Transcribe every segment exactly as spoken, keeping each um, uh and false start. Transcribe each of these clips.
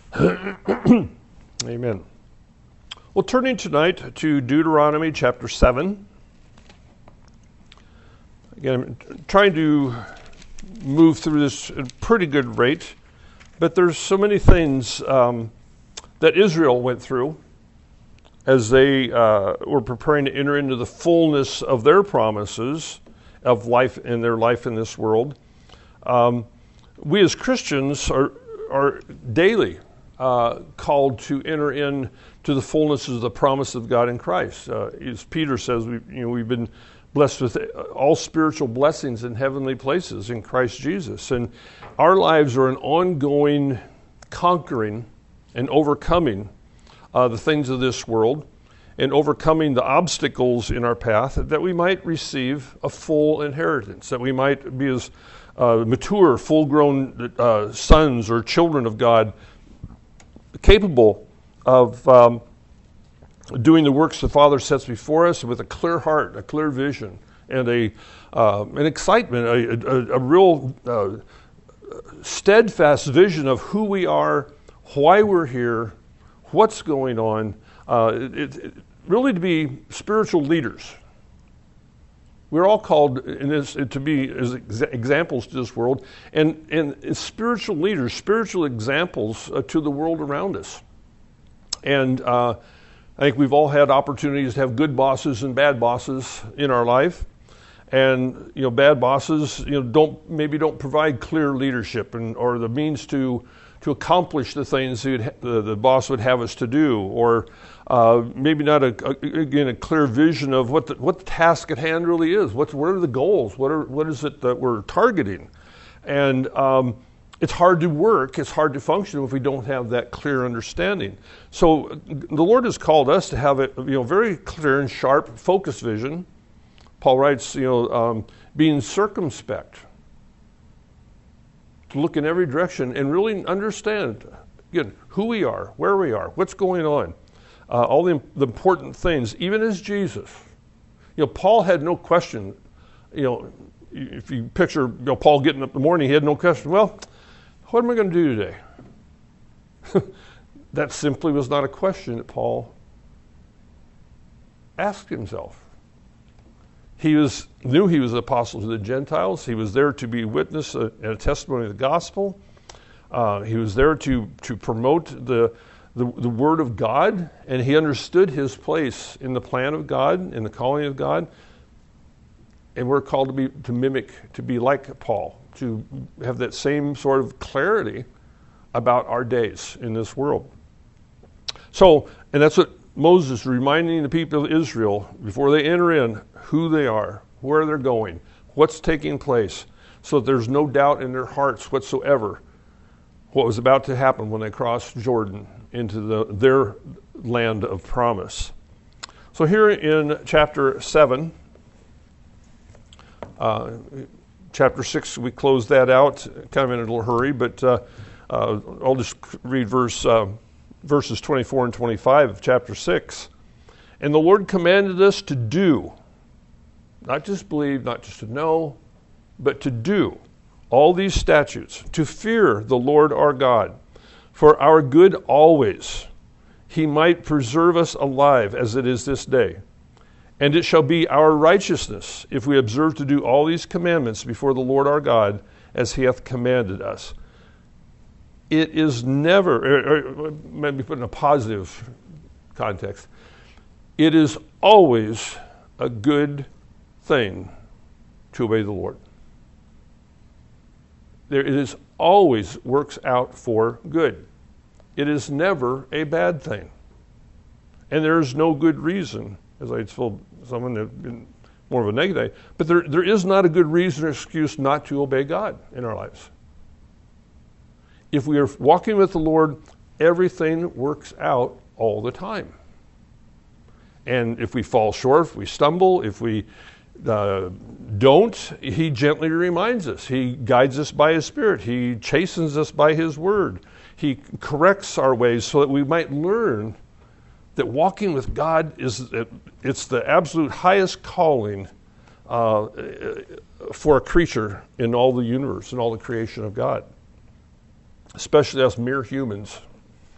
Amen. Well, turning tonight to Deuteronomy chapter seven. Again, I'm trying to move through this at a pretty good rate, but there's so many things um, that Israel went through as they uh, were preparing to enter into the fullness of their promises of life in their life in this world. Um, we as Christians are are daily uh, called to enter in to the fullness of the promise of God in Christ. Uh, as Peter says, we, you know, we've been blessed with all spiritual blessings in heavenly places in Christ Jesus. And our lives are an ongoing conquering and overcoming uh, the things of this world and overcoming the obstacles in our path that we might receive a full inheritance, that we might be as uh, mature, full-grown uh, sons or children of God, capable of um, doing the works the Father sets before us with a clear heart, a clear vision, and a uh, an excitement, a, a, a real uh, steadfast vision of who we are, why we're here, what's going on. Uh, it, it, really to be spiritual leaders. We're all called in this, to be as ex- examples to this world, and, and as spiritual leaders, spiritual examples uh, to the world around us. And uh, I think we've all had opportunities to have good bosses and bad bosses in our life. And you know, bad bosses, you know, don't maybe don't provide clear leadership and or the means to to accomplish the things the, the boss would have us to do, or uh, maybe not a, a again a clear vision of what the, what the task at hand really is. What what are the goals? What are what is it that we're targeting? And um, it's hard to work. It's hard to function if we don't have that clear understanding. So the Lord has called us to have a you know very clear and sharp, focused vision. Paul writes, you know, um, being circumspect, to look in every direction and really understand, again, who we are, where we are, what's going on, uh, all the, the important things, even as Jesus. You know, Paul had no question, you know, if you picture you know, Paul getting up in the morning, he had no question, well, what am I going to do today? That simply was not a question that Paul asked himself. He was knew he was an apostle to the Gentiles. He was there to be witness uh, and a testimony of the gospel. Uh, he was there to to promote the, the the word of God, and he understood his place in the plan of God, in the calling of God. And we're called to be to mimic, to be like Paul, to have that same sort of clarity about our days in this world. So, and that's what Moses reminding the people of Israel before they enter in who they are, where they're going, what's taking place, so that there's no doubt in their hearts whatsoever what was about to happen when they crossed Jordan into the, their land of promise. So here in chapter seven, uh, chapter six, we closed that out, kind of in a little hurry, but uh, uh, I'll just read verse uh, verses twenty-four and twenty-five of chapter six. And the Lord commanded us to do, not just believe, not just to know, but to do all these statutes, to fear the Lord our God, for our good always, he might preserve us alive as it is this day. And it shall be our righteousness if we observe to do all these commandments before the Lord our God, as he hath commanded us. It is never, or, or maybe put in a positive context, it is always a good thing to obey the Lord. There, it is always works out for good. It is never a bad thing. And there is no good reason, as I told someone that been more of a negative, but there, there is not a good reason or excuse not to obey God in our lives. If we are walking with the Lord, everything works out all the time. And if we fall short, if we stumble, if we uh, don't, he gently reminds us. He guides us by his Spirit. He chastens us by his word. He corrects our ways so that we might learn that walking with God is it's the absolute highest calling uh, for a creature in all the universe and all the creation of God, especially us mere humans.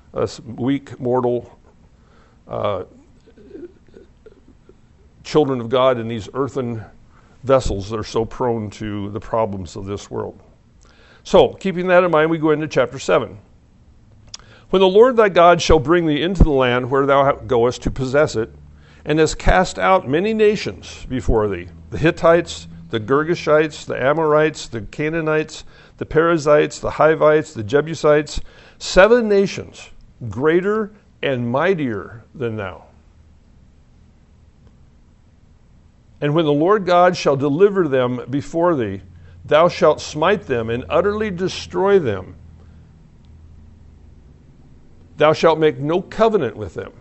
us weak, mortal uh, children of God in these earthen vessels that are so prone to the problems of this world. So, keeping that in mind, we go into chapter seven. When the Lord thy God shall bring thee into the land where thou goest to possess it, and hast cast out many nations before thee, the Hittites, the Girgashites, the Amorites, the Canaanites, the Perizzites, the Hivites, the Jebusites, seven nations greater and mightier than thou. And when the Lord God shall deliver them before thee, thou shalt smite them and utterly destroy them. Thou shalt make no covenant with them,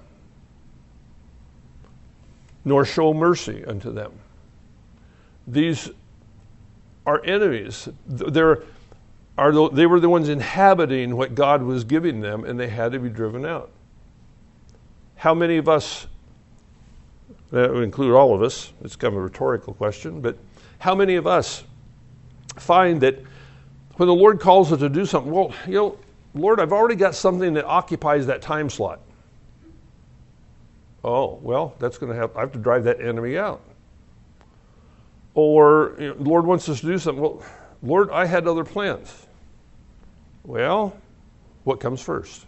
nor show mercy unto them. These are enemies. They're, are the, they were the ones inhabiting what God was giving them, and they had to be driven out. How many of us, that would include all of us, it's kind of a rhetorical question, but how many of us find that when the Lord calls us to do something, well, you know, Lord, I've already got something that occupies that time slot. Oh, well, that's going to have, I have to drive that enemy out. Or, you know, the Lord wants us to do something. Well, Lord, I had other plans. Well, what comes first?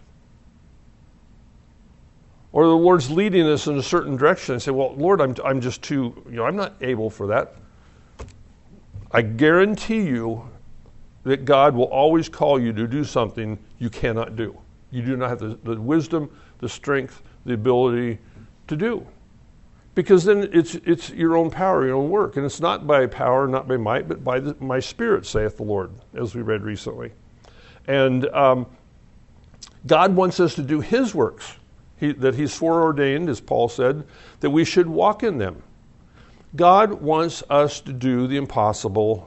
Or the Lord's leading us in a certain direction and say, well, Lord, I'm, I'm just too, you know, I'm not able for that. I guarantee you that God will always call you to do something you cannot do. You do not have the, the wisdom, the strength, the ability to do. Because then it's it's your own power, your own work. And it's not by power, not by might, but by the, my spirit, saith the Lord, as we read recently. And um, God wants us to do his works, he, that he's foreordained, as Paul said, that we should walk in them. God wants us to do the impossible,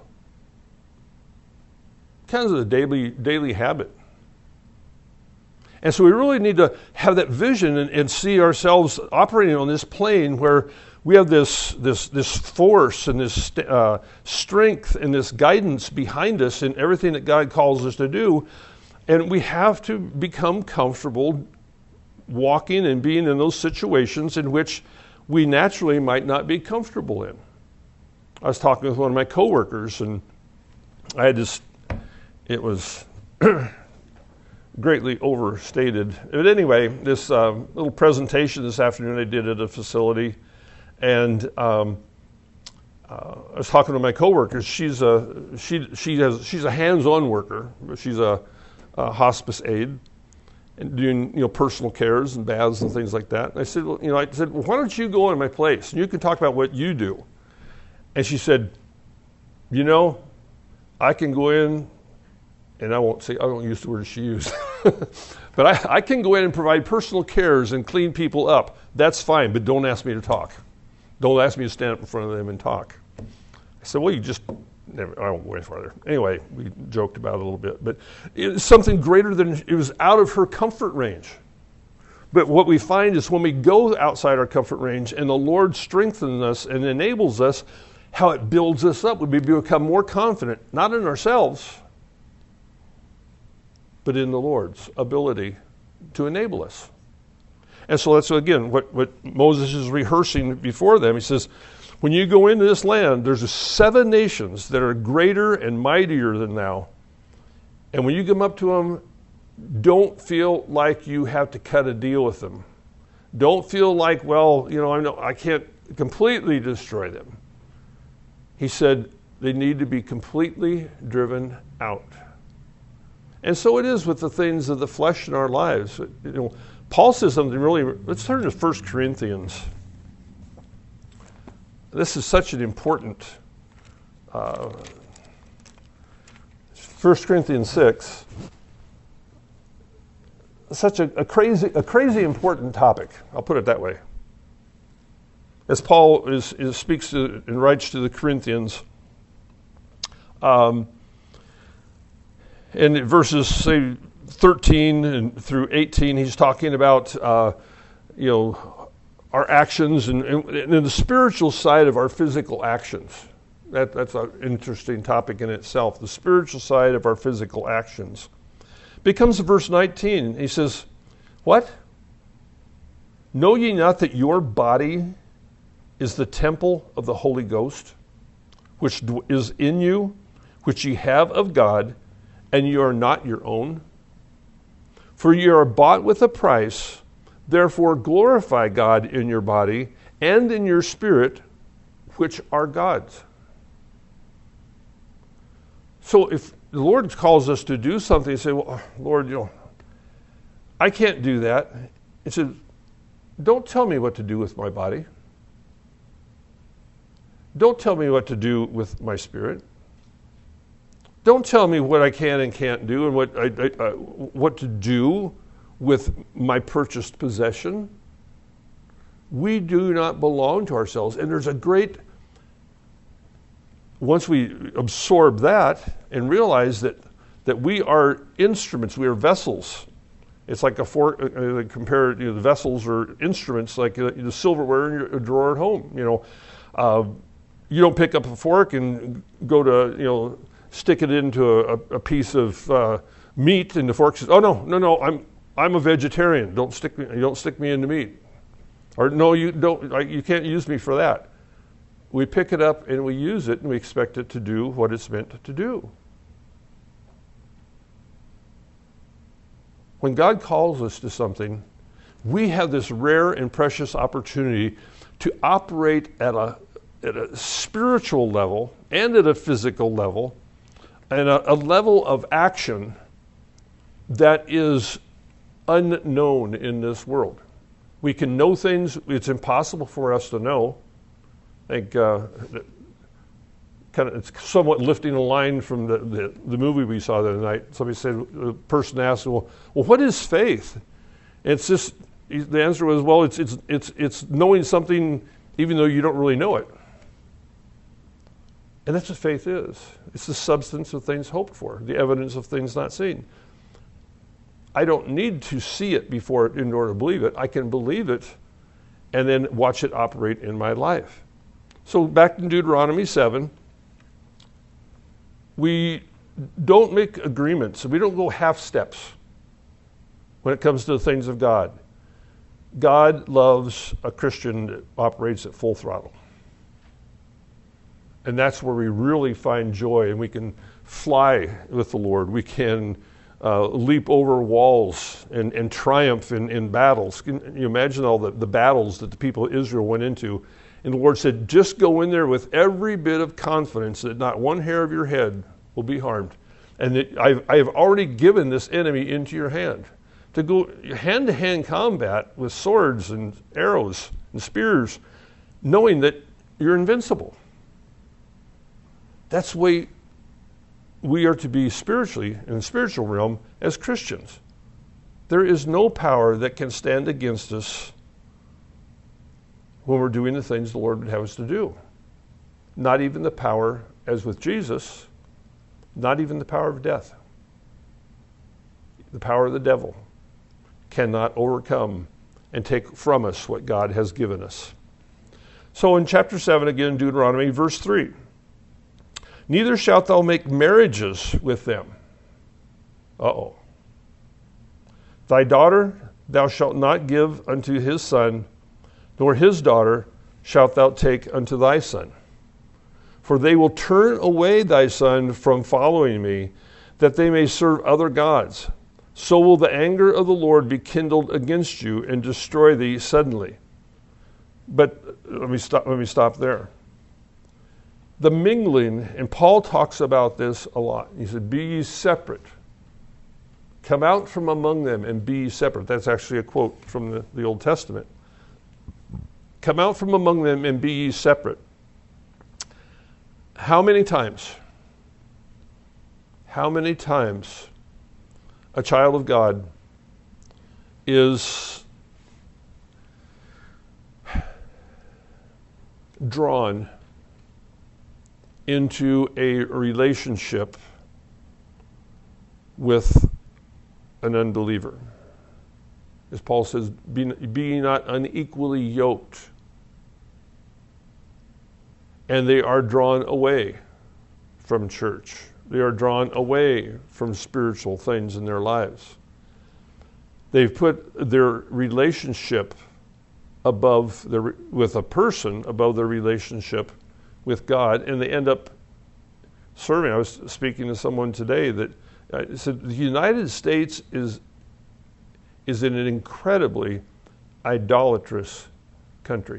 kind of the daily daily habit. And so we really need to have that vision and, and see ourselves operating on this plane where we have this this this force and this uh, strength and this guidance behind us in everything that God calls us to do. And we have to become comfortable walking and being in those situations in which we naturally might not be comfortable in. I was talking with one of my coworkers, and I had this, it was greatly overstated. But anyway, this uh, little presentation this afternoon I did at a facility, and um, uh, I was talking to my coworker. She's a she she has she's a hands-on worker. She's a, a hospice aide and doing you know personal cares and baths and things like that. And I said, well, you know, I said, well, why don't you go into my place and you can talk about what you do? And she said, you know, I can go in. And I won't say, I don't use the word she used, but I, I can go in and provide personal cares and clean people up. That's fine, but don't ask me to talk. Don't ask me to stand up in front of them and talk. I said, well, you just, never, I won't go any farther. Anyway, we joked about it a little bit, but it was something greater than, it was out of her comfort range. But what we find is when we go outside our comfort range and the Lord strengthens us and enables us, how it builds us up. We become more confident, not in ourselves, but in the Lord's ability to enable us. And so that's, again, what, what Moses is rehearsing before them. He says, when you go into this land, there's seven nations that are greater and mightier than thou. And when you come up to them, don't feel like you have to cut a deal with them. Don't feel like, well, you know, I know I can't completely destroy them. He said they need to be completely driven out. And so it is with the things of the flesh in our lives. You know, Paul says something really, let's turn to First Corinthians. This is such an important, uh, First Corinthians six, such a, a crazy, a crazy important topic. I'll put it that way. As Paul is, is speaks to and writes to the Corinthians, um, in verses, say, thirteen and through eighteen, he's talking about, uh, you know, our actions and, and, and the spiritual side of our physical actions. That, that's an interesting topic in itself. The spiritual side of our physical actions. Becomes verse nineteen. He says, What? Know ye not that your body is the temple of the Holy Ghost, which is in you, which ye have of God, and ye are not your own? For ye are bought with a price, therefore glorify God in your body and in your spirit, which are God's. So if the Lord calls us to do something, you say, well, Lord, you know, I can't do that. He said, don't tell me what to do with my body. Don't tell me what to do with my spirit. Don't tell me what I can and can't do and what I, I, uh, what to do with my purchased possession. We do not belong to ourselves. And there's a great, once we absorb that and realize that, that we are instruments, we are vessels. It's like a fork, uh, compare you know, the vessels or instruments like uh, the silverware in your drawer at home. You know, uh, you don't pick up a fork and go to, you know, stick it into a, a piece of uh, meat, and the fork says, "Oh no, no, no, I'm I'm a vegetarian. Don't stick me, you don't stick me into meat." Or no, you don't. I, you can't use me for that. We pick it up and we use it, and we expect it to do what it's meant to do. When God calls us to something, we have this rare and precious opportunity to operate at a at a spiritual level and at a physical level, and a, a level of action that is unknown in this world. We can know things it's impossible for us to know. I think uh, kind of it's somewhat lifting a line from the, the, the movie we saw the other night. Somebody said, the person asked, well, well, what is faith? And it's just, the answer was, well, it's it's it's it's knowing something even though you don't really know it. And that's what faith is. It's the substance of things hoped for, the evidence of things not seen. I don't need to see it before in order to believe it. I can believe it and then watch it operate in my life. So back in Deuteronomy seven, we don't make agreements. We don't go half steps when it comes to the things of God. God loves a Christian that operates at full throttle. And that's where we really find joy, and we can fly with the Lord. We can uh, leap over walls and, and triumph in, in battles. Can you imagine all the, the battles that the people of Israel went into? And the Lord said, just go in there with every bit of confidence that not one hair of your head will be harmed. And that I've, I have already given this enemy into your hand. To go hand-to-hand combat with swords and arrows and spears, knowing that you're invincible. That's the way we are to be spiritually, in the spiritual realm, as Christians. There is no power that can stand against us when we're doing the things the Lord would have us to do. Not even the power, as with Jesus, not even the power of death. The power of the devil cannot overcome and take from us what God has given us. So in chapter seven, again, Deuteronomy, verse three, neither shalt thou make marriages with them. Uh-oh. Thy daughter thou shalt not give unto his son, nor his daughter shalt thou take unto thy son. For they will turn away thy son from following me, that they may serve other gods. So will the anger of the Lord be kindled against you and destroy thee suddenly. But let me stop, let me stop there. The mingling, and Paul talks about this a lot. He said, be ye separate. Come out from among them and be ye separate. That's actually a quote from the, the Old Testament. Come out from among them and be ye separate. How many times? How many times a child of God is drawn into a relationship with an unbeliever? As Paul says, be, be ye not unequally yoked. And they are drawn away from church. They are drawn away from spiritual things in their lives. They've put their relationship above their, with a person above their relationship with God, and they end up serving. I was speaking to someone today that uh, said the United States is is in an incredibly idolatrous country.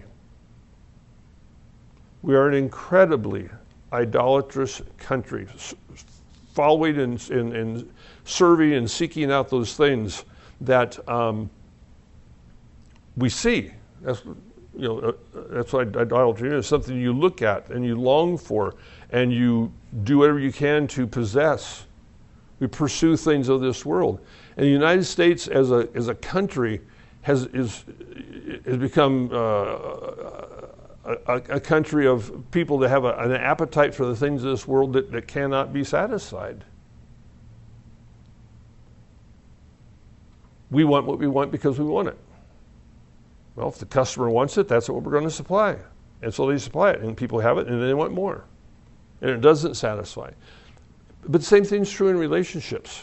We are an incredibly idolatrous country, following and, and, and serving and seeking out those things that um, we see. That's, you know, uh, that's what idolatry is, something you look at and you long for and you do whatever you can to possess. We pursue things of this world. And the United States as a as a country has is has become uh, a, a country of people that have a, an appetite for the things of this world that, that cannot be satisfied. We want what we want because we want it. Well, if the customer wants it, that's what we're going to supply. And so they supply it, and people have it, and they want more. And it doesn't satisfy. But the same thing's true in relationships.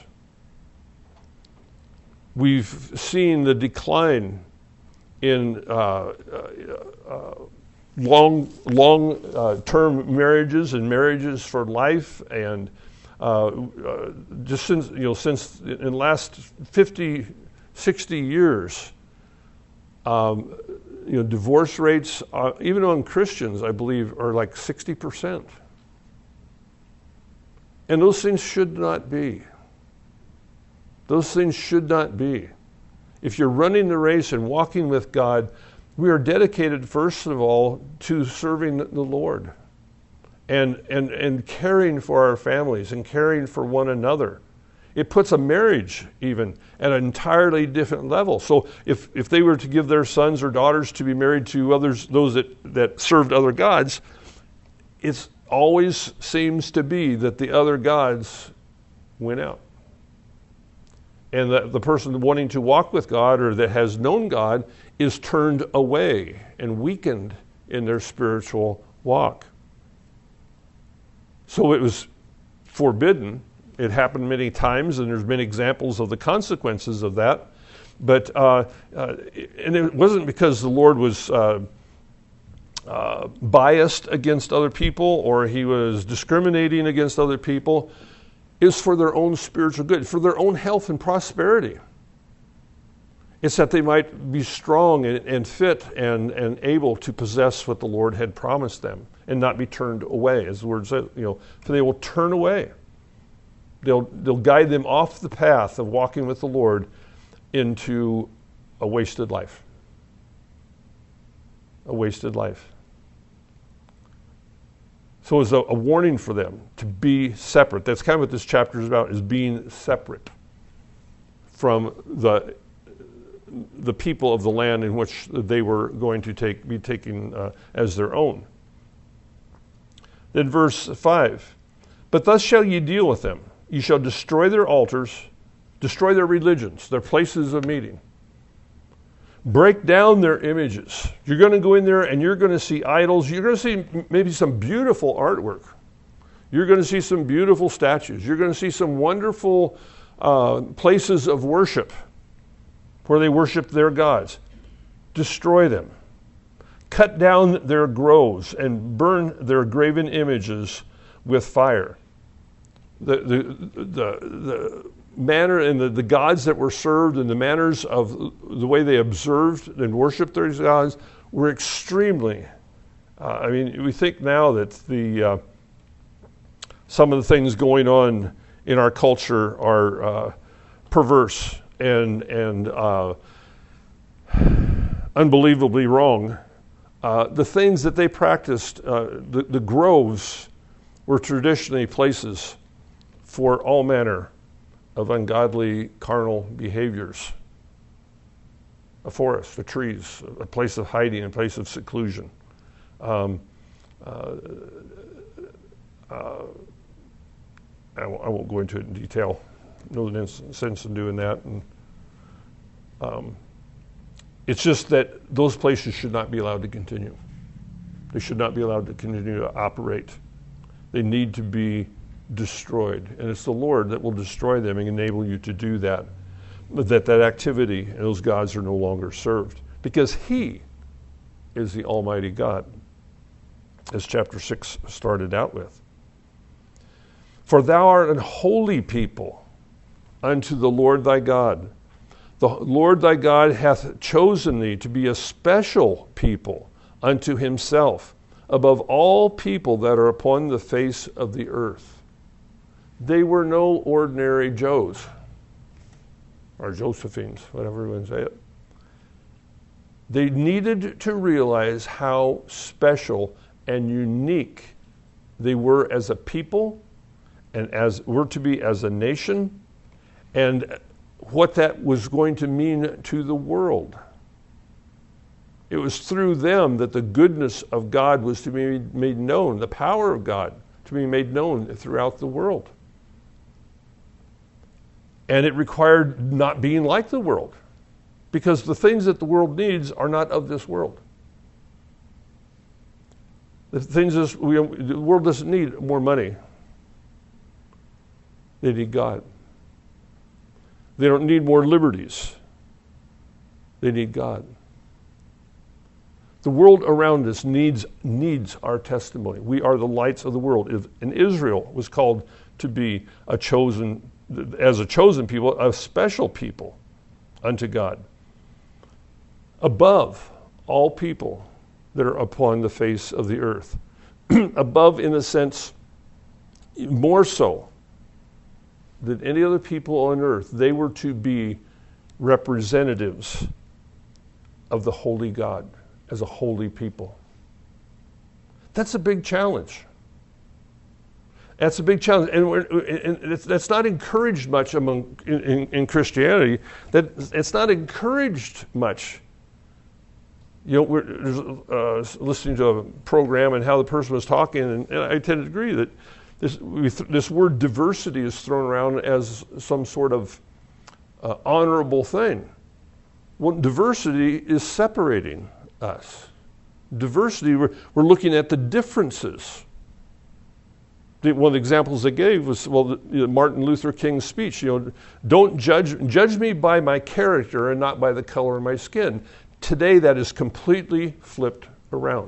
We've seen the decline in uh, uh, uh, long, long-term uh, marriages and marriages for life, and uh, uh, just since you know, since in the last fifty, sixty years, um, you know, divorce rates, uh, even among Christians, I believe, are like sixty percent. And those things should not be. Those things should not be. If you're running the race and walking with God, we are dedicated, first of all, to serving the Lord and, and, and caring for our families and caring for one another. It puts a marriage even at an entirely different level. So if, if they were to give their sons or daughters to be married to others, those that, that served other gods, it's always seems to be that the other gods win out. And the, the person wanting to walk with God or that has known God is turned away and weakened in their spiritual walk. So it was forbidden. It happened many times, and there's been examples of the consequences of that. But uh, uh, and it wasn't because the Lord was uh, uh, biased against other people or he was discriminating against other people. Is for their own spiritual good, for their own health and prosperity. It's that they might be strong and, and fit and, and able to possess what the Lord had promised them and not be turned away, as the word says, you know, for they will turn away. They'll, they'll guide them off the path of walking with the Lord into a wasted life. A wasted life. So it's a, a warning for them to be separate. That's kind of what this chapter is about, is being separate from the the people of the land in which they were going to take be taken uh, as their own. Then verse five, but thus shall ye deal with them. You shall destroy their altars, destroy their religions, their places of meeting. Break down their images. You're going to go in there and you're going to see idols. You're going to see maybe some beautiful artwork. You're going to see some beautiful statues. You're going to see some wonderful uh, places of worship where they worship their gods. Destroy them. Cut down their groves and burn their graven images with fire. The, the, the, the manner and the, the gods that were served and the manners of the way they observed and worshiped their gods were extremely, uh, I mean, we think now that the uh, some of the things going on in our culture are uh, perverse and, and uh, unbelievably wrong. Uh, the things that they practiced, uh, the, the groves were traditionally places for all manner of ungodly carnal behaviors. A forest, a trees, a place of hiding, a place of seclusion. Um, uh, uh, I, w- I won't go into it in detail. No sense in doing that. And, um, it's just that those places should not be allowed to continue. They should not be allowed to continue to operate. They need to be destroyed. And it's the Lord that will destroy them and enable you to do that. that that activity and those gods are no longer served, because he is the Almighty God, as chapter six started out with. For thou art an holy people unto the Lord thy God. The Lord thy God hath chosen thee to be a special people unto himself, above all people that are upon the face of the earth. They were no ordinary Joes, or Josephines, whatever you want to say it. They needed to realize how special and unique they were as a people, and as were to be as a nation, and what that was going to mean to the world. It was through them that the goodness of God was to be made known, the power of God to be made known throughout the world. And it required not being like the world, because the things that the world needs are not of this world. The things is, we, the world doesn't need more money. They need God. They don't need more liberties. They need God. The world around us needs needs our testimony. We are the lights of the world. If, and Israel was called to be a chosen, as a chosen people, a special people unto God, above all people that are upon the face of the earth. Above in the sense, more so than any other people on earth, they were to be representatives of the holy God as a holy people. That's a big challenge. That's a big challenge, and, we're, and it's, that's not encouraged much among in, in, in Christianity. That it's not encouraged much. You know, we're uh, listening to a program and how the person was talking, and, and I tend to agree that this we th- this word diversity is thrown around as some sort of uh, honorable thing. Well, diversity is separating us. Diversity, we're, we're looking at the differences. One of the examples they gave was, well, the, you know, Martin Luther King's speech, you know, don't judge, judge me by my character and not by the color of my skin. Today, that is completely flipped around.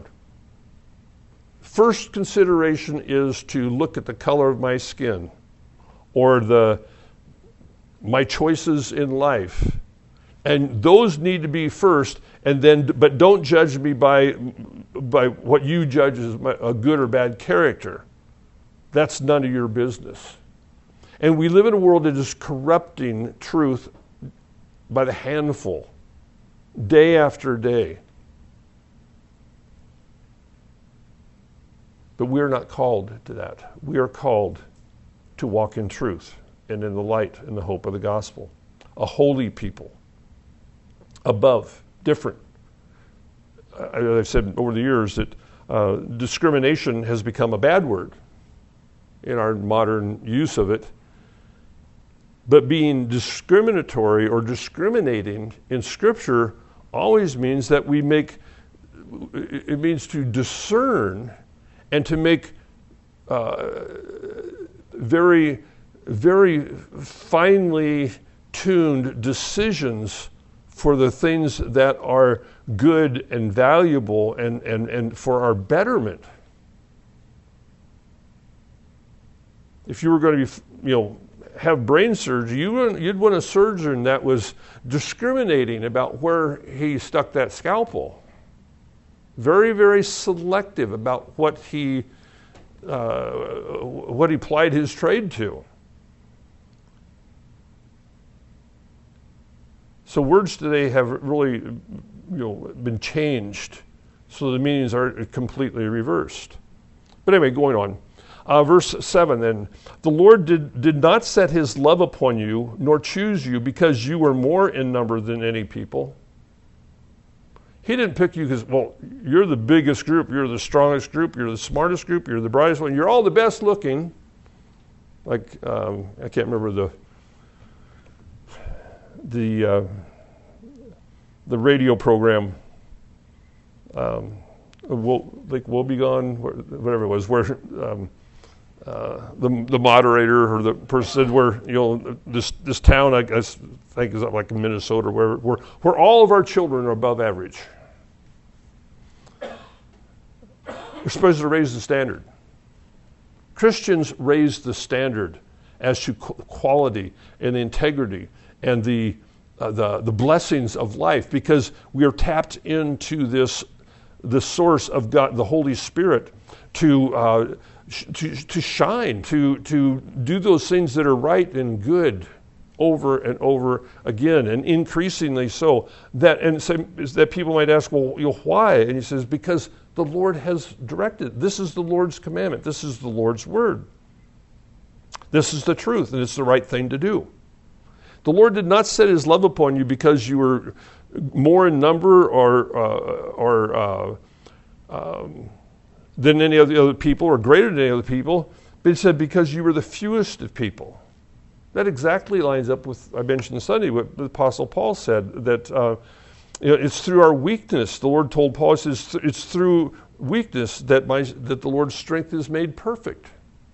First consideration is to look at the color of my skin or the my choices in life. And those need to be first, and then, but don't judge me by, by what you judge as a good or bad character. That's none of your business. And we live in a world that is corrupting truth by the handful, day after day. But we are not called to that. We are called to walk in truth and in the light and the hope of the gospel. A holy people. Above, different. I've said over the years that uh, discrimination has become a bad word in our modern use of it. But being discriminatory or discriminating in Scripture always means that we make, it means to discern and to make uh, very, very finely tuned decisions for the things that are good and valuable and, and, and for our betterment. If you were going to be, you know, have brain surgery, you would, you'd want a surgeon that was discriminating about where he stuck that scalpel. Very, very selective about what he uh, what he plied his trade to. So words today have really, you know, been changed, so the meanings are completely reversed. But anyway, going on. Uh, verse seven then, the Lord did, did not set his love upon you, nor choose you, because you were more in number than any people. He didn't pick you because, well, you're the biggest group, you're the strongest group, you're the smartest group, you're the brightest one, you're all the best looking. Like, um, I can't remember the the uh, the radio program, um, we'll, like We'll Be Gone, whatever it was, where um, uh, the the moderator or the person said, where, you know, this this town, I guess, think is like Minnesota, where where where all of our children are above average. We're supposed to raise the standard. Christians raise the standard as to quality and integrity and the uh, the the blessings of life, because we are tapped into this the source of God, the Holy Spirit, to uh, sh- to to shine, to to do those things that are right and good over and over again, and increasingly so. That and so that people might ask, well, you know, why? And he says, because the Lord has directed. This is the Lord's commandment. This is the Lord's word. This is the truth, and it's the right thing to do. The Lord did not set his love upon you because you were more in number or uh, or uh, um, than any of the other people, or greater than any other people, but he said because you were the fewest of people. That exactly lines up with, I mentioned Sunday, what the Apostle Paul said, that uh, you know, it's through our weakness. The Lord told Paul, he says, it's through weakness that my that the Lord's strength is made perfect.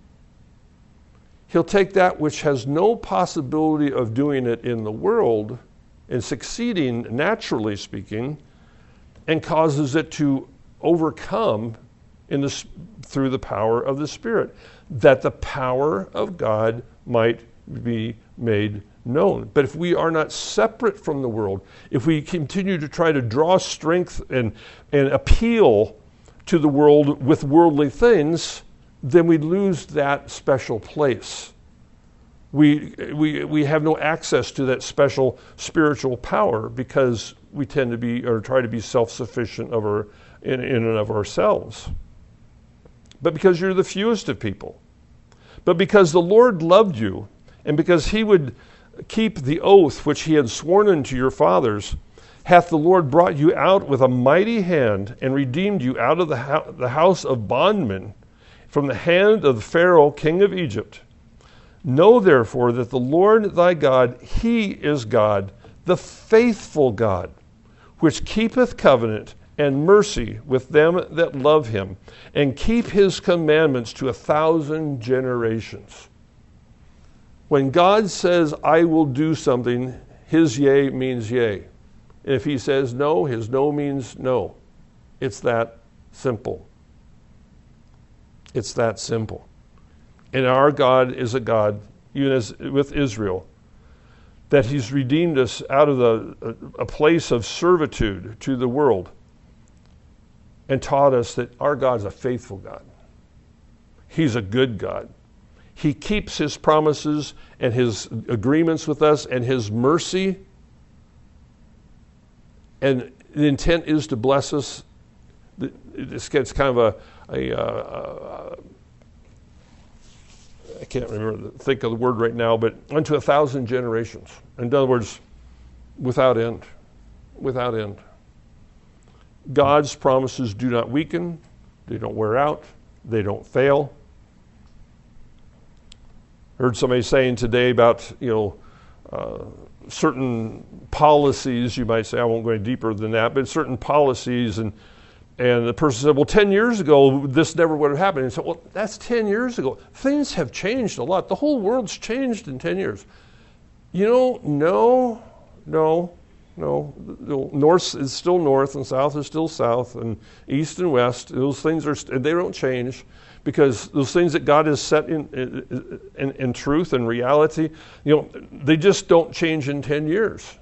He'll take that which has no possibility of doing it in the world and succeeding, naturally speaking, and causes it to overcome in the, through the power of the Spirit, that the power of God might be made known. But if we are not separate from the world, if we continue to try to draw strength and, and appeal to the world with worldly things, then we lose that special place. We, we, we have no access to that special spiritual power because we tend to be, or try to be self-sufficient of our, in, in and of ourselves. But because you're the fewest of people. But because the Lord loved you, and because he would keep the oath which he had sworn unto your fathers, hath the Lord brought you out with a mighty hand, and redeemed you out of the, ho- the house of bondmen, from the hand of the Pharaoh king of Egypt. Know therefore that the Lord thy God, he is God, the faithful God, which keepeth covenant and mercy with them that love him, and keep his commandments to a thousand generations. When God says, I will do something, his yea means yea. And if he says no, his no means no. It's that simple. It's that simple. And our God is a God, even as with Israel, that he's redeemed us out of the, a, a place of servitude to the world, and taught us that our God's a faithful God. He's a good God. He keeps his promises and his agreements with us and his mercy. And the intent is to bless us. This gets kind of a, a, a, a I can't remember, think of the word right now, but unto a thousand generations. In other words, without end. Without end. God's promises do not weaken. They don't wear out. They don't fail. I heard somebody saying today about, you know, uh, certain policies, you might say, I won't go any deeper than that, but certain policies, and and the person said, well, ten years ago, this never would have happened. And so, well, that's ten years ago. Things have changed a lot. The whole world's changed in ten years. You know, no, no, no. North is still north, and south is still south, and east and west. Those things are, they don't change. Because those things that God has set in, in, in, in truth and reality, you know, they just don't change in ten years.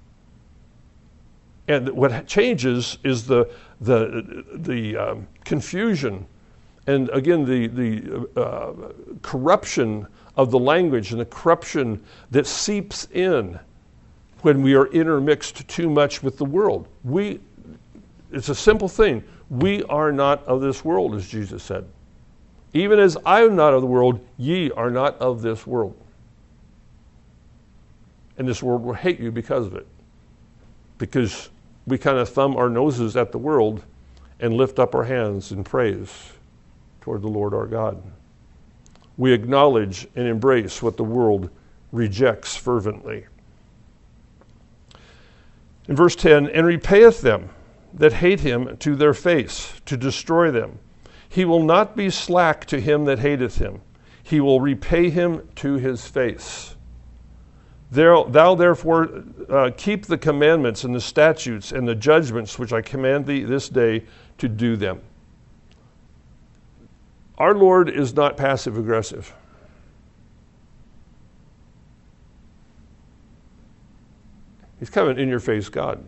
And what changes is the the the um, confusion, and again the the uh, corruption of the language, and the corruption that seeps in when we are intermixed too much with the world. We, it's a simple thing. We are not of this world, as Jesus said. Even as I am not of the world, ye are not of this world. And this world will hate you because of it. Because we kind of thumb our noses at the world and lift up our hands in praise toward the Lord our God. We acknowledge and embrace what the world rejects fervently. In verse ten, and repayeth them that hate him to their face, to destroy them. He will not be slack to him that hateth him. he will repay him to his face. Thou, thou therefore uh, keep the commandments and the statutes and the judgments which I command thee this day to do them. Our Lord is not passive aggressive. He's kind of an in-your-face God.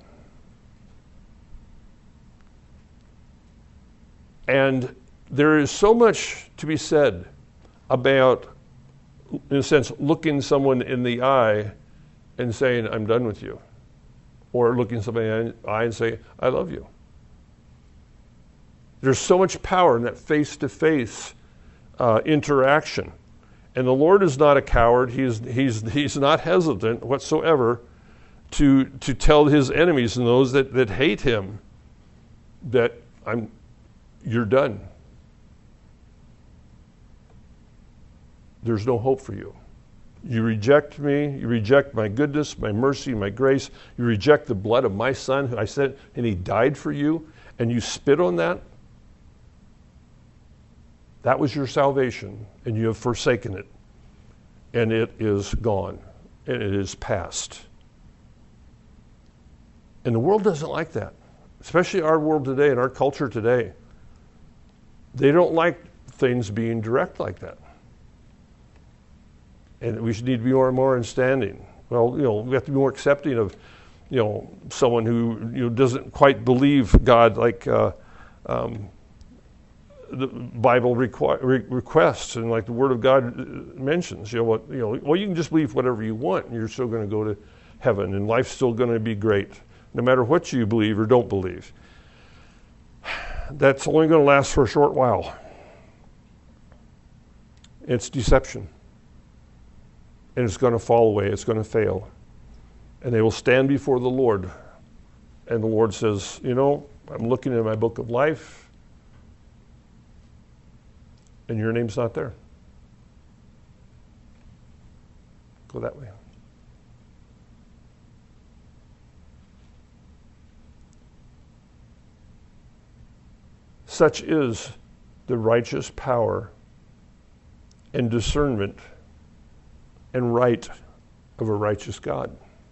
And there is so much to be said about, in a sense, looking someone in the eye and saying, I'm done with you. Or looking somebody in the eye and saying, I love you. There's so much power in that face-to-face uh, interaction. And the Lord is not a coward. He's, he's, he's not hesitant whatsoever to, to tell his enemies and those that, that hate him that I'm, you're done. There's no hope for you. You reject me, you reject my goodness, my mercy, my grace. You reject the blood of my son who I sent, and he died for you, and you spit on that. That was your salvation, and you have forsaken it. And it is gone, and it is past. And the world doesn't like that, especially our world today and our culture today. They don't like things being direct like that. And we should need to be more and more understanding. Well, you know, we have to be more accepting of, you know, someone who you know doesn't quite believe God like uh, um, the Bible requ- re- requests and like the Word of God mentions. You know what? You know, well, you can just believe whatever you want, and you're still going to go to heaven, and life's still going to be great, no matter what you believe or don't believe. That's only going to last for a short while. It's deception. And it's going to fall away. It's going to fail. And they will stand before the Lord. And the Lord says, you know, I'm looking in my book of life, and your name's not there. Go that way. Such is the righteous power and discernment and right of a righteous God.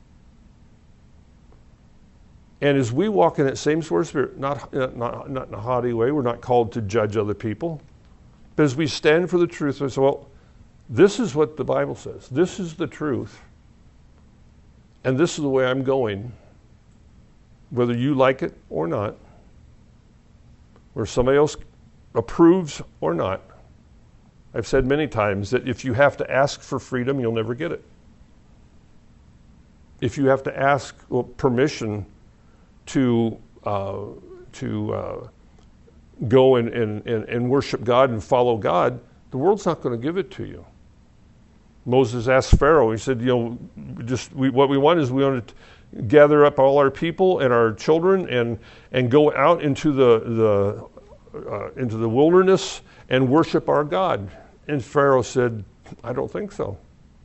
And as we walk in that same sort of spirit, not, not, not in a haughty way, we're not called to judge other people, but as we stand for the truth, we say, well, this is what the Bible says. This is the truth. And this is the way I'm going, whether you like it or not, where somebody else approves or not. I've said many times that if you have to ask for freedom, you'll never get it. If you have to ask well, permission to uh, to uh, go and, and, and, and worship God and follow God, the world's not going to give it to you. Moses asked Pharaoh, he said, you know, just we, what we want is we want to gather up all our people and our children and and go out into the the uh, into the wilderness and worship our God. And Pharaoh said, I don't think so.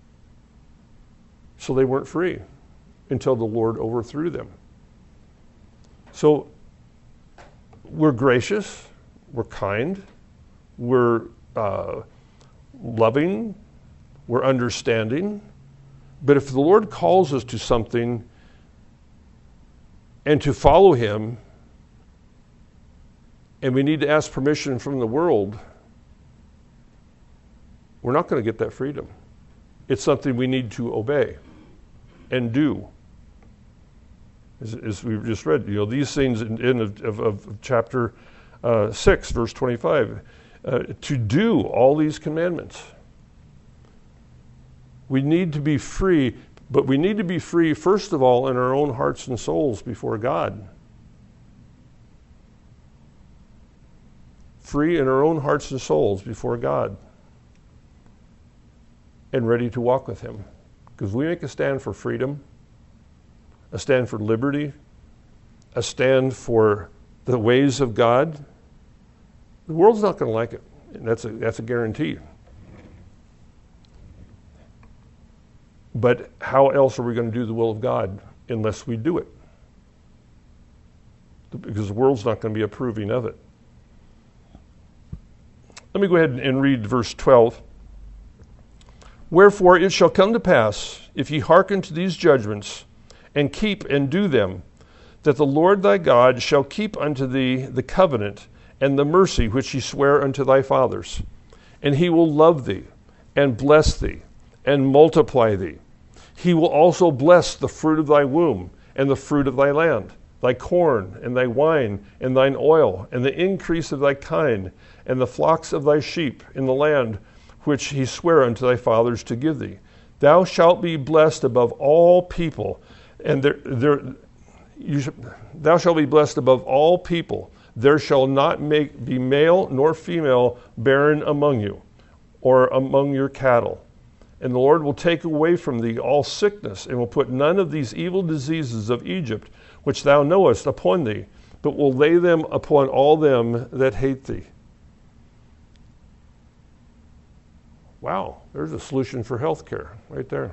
So they weren't free until the Lord overthrew them. So we're gracious, we're kind, we're uh, loving, we're understanding. But if the Lord calls us to something and to follow him, and we need to ask permission from the world, we're not going to get that freedom. It's something we need to obey and do. As, as we've just read, you know, these things in, in of, of, of chapter uh, six, verse twenty-five, uh, to do all these commandments. We need to be free, but we need to be free, first of all, in our own hearts and souls before God. Free in our own hearts and souls before God. And ready to walk with him. Because we make a stand for freedom, a stand for liberty, a stand for the ways of God. The world's not going to like it. And that's a, that's a guarantee. But how else are we going to do the will of God unless we do it? Because the world's not going to be approving of it. Let me go ahead and read verse twelve. Wherefore it shall come to pass, if ye hearken to these judgments, and keep and do them, that the Lord thy God shall keep unto thee the covenant and the mercy which he sware unto thy fathers. And he will love thee, and bless thee, and multiply thee. He will also bless the fruit of thy womb, and the fruit of thy land, thy corn, and thy wine, and thine oil, and the increase of thy kine, and the flocks of thy sheep in the land which he sware unto thy fathers to give thee. Thou shalt be blessed above all people, and there, there, you sh- thou shalt be blessed above all people. There shall not make, be male nor female barren among you, or among your cattle. And the Lord will take away from thee all sickness, and will put none of these evil diseases of Egypt, which thou knowest, upon thee, but will lay them upon all them that hate thee. Wow, there's a solution for health care right there.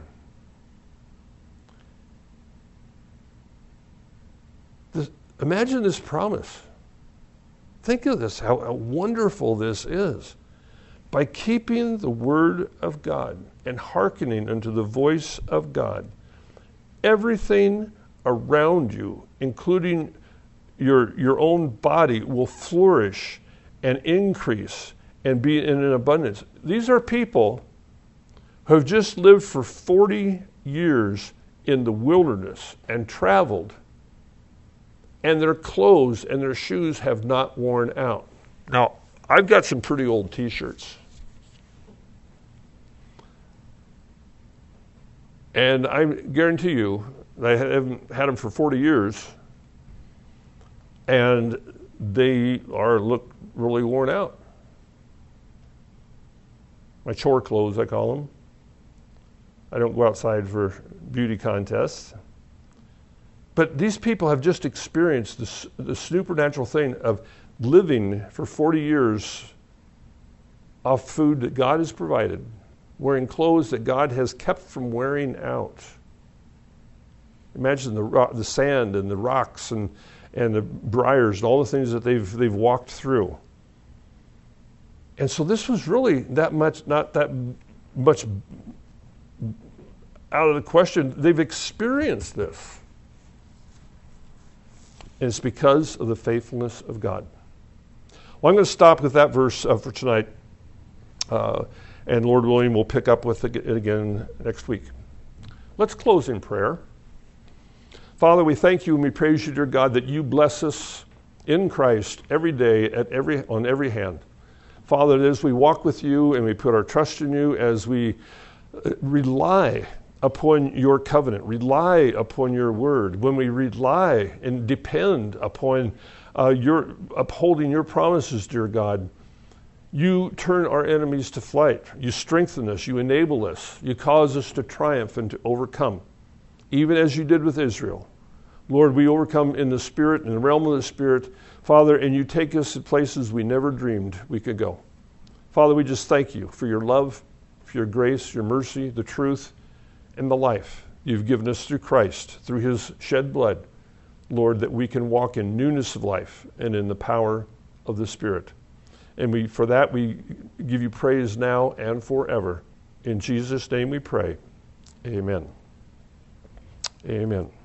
This, imagine this promise. Think of this, how, how wonderful this is. By keeping the word of God and hearkening unto the voice of God, everything around you, including your, your own body, will flourish and increase and be in an abundance. These are people who have just lived for forty years in the wilderness and traveled, and their clothes and their shoes have not worn out. Now, I've got some pretty old t-shirts. And I guarantee you, I haven't had them for forty years, and they are look really worn out. My chore clothes, I call them. I don't go outside for beauty contests. But these people have just experienced this, the supernatural thing of living for forty years off food that God has provided, wearing clothes that God has kept from wearing out. Imagine the ro- the sand and the rocks and, and the briars and all the things that they've they've walked through. And so this was really that much, not that much out of the question. They've experienced this. And it's because of the faithfulness of God. Well, I'm going to stop with that verse uh, for tonight. Uh, and Lord willing, we'll pick up with it again next week. Let's close in prayer. Father, we thank you and we praise you, dear God, that you bless us in Christ every day, at every on every hand. Father, as we walk with you and we put our trust in you, as we rely upon your covenant, rely upon your word, when we rely and depend upon uh, your upholding your promises, dear God, you turn our enemies to flight. You strengthen us. You enable us. You cause us to triumph and to overcome, even as you did with Israel. Lord, we overcome in the Spirit, in the realm of the Spirit, Father, and you take us to places we never dreamed we could go. Father, we just thank you for your love, for your grace, your mercy, the truth, and the life you've given us through Christ, through his shed blood, Lord, that we can walk in newness of life and in the power of the Spirit. And we, for that, we give you praise now and forever. In Jesus' name we pray. Amen. Amen.